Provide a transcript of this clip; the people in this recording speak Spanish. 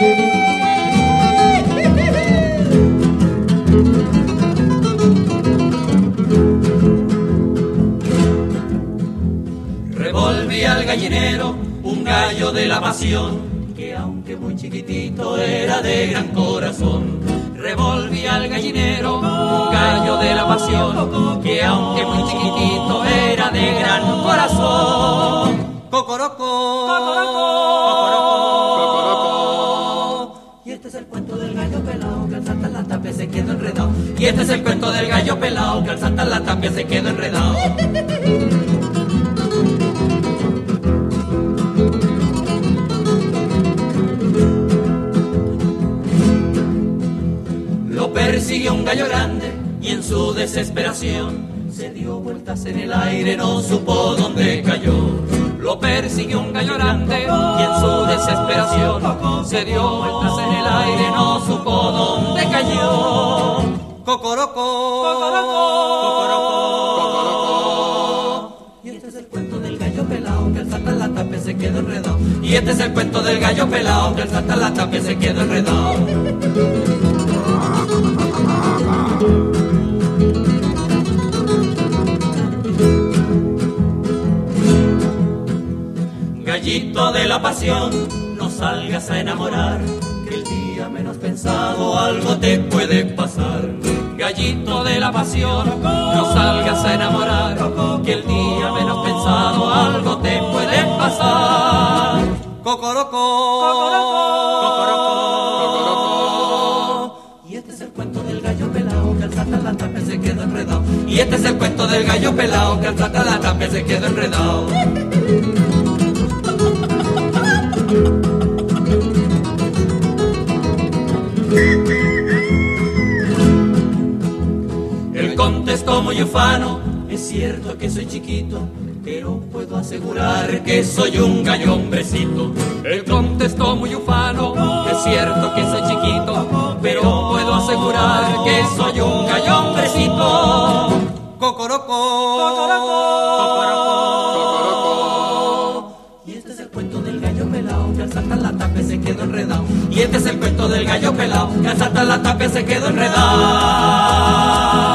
Revolví al gallinero un gallo de la pasión, que aunque muy chiquitito era de gran corazón. Revolví al gallinero un gallo de la pasión, que aunque muy chiquitito era de gran corazón. Cocorocó, cocorocó, cocorocó. Y este es el cuento del gallo pelao, que al saltar la tapia se quedó enredado. Y este es el cuento del gallo pelao, que al saltar la tapia se quedó enredado. Persiguió un gallo grande y en su desesperación se dio vueltas en el aire, no supo dónde cayó. Lo persiguió un gallo grande y en su desesperación se dio vueltas en el aire, no supo dónde cayó. Cocorocó, cocorocó, cocorocó, cocorocó. Y este es el cuento del gallo pelao, que al saltar la tapia se quedó enredado. Y este es el cuento del gallo pelao, que al saltar la tapia se quedó enredado. Gallito de la pasión, no salgas a enamorar, que el día menos pensado algo te puede pasar. Gallito de la pasión, no salgas a enamorar, que el día menos pensado algo te puede pasar. Cocorocó, cocorocó, cocorocó. Y este es el cuento del gallo pelao, que al saltar la tapia se quedó enredado. Y este es el cuento del gallo pelao, que al saltar la tapia se quedó enredado. Él contestó muy ufano: es cierto que soy chiquito, pero puedo asegurar que soy un gallo hombrecito. Él contestó muy ufano: es cierto que soy chiquito, pero puedo asegurar que soy un gallo hombrecito. Cocorocó, cocorocó, cocorocó, cocorocó. Y este es el cuento del gallo pelao, que al saltar la tapia se quedó enredado. Y este es el cuento del gallo pelao, que al saltar la tapia se quedó enredado.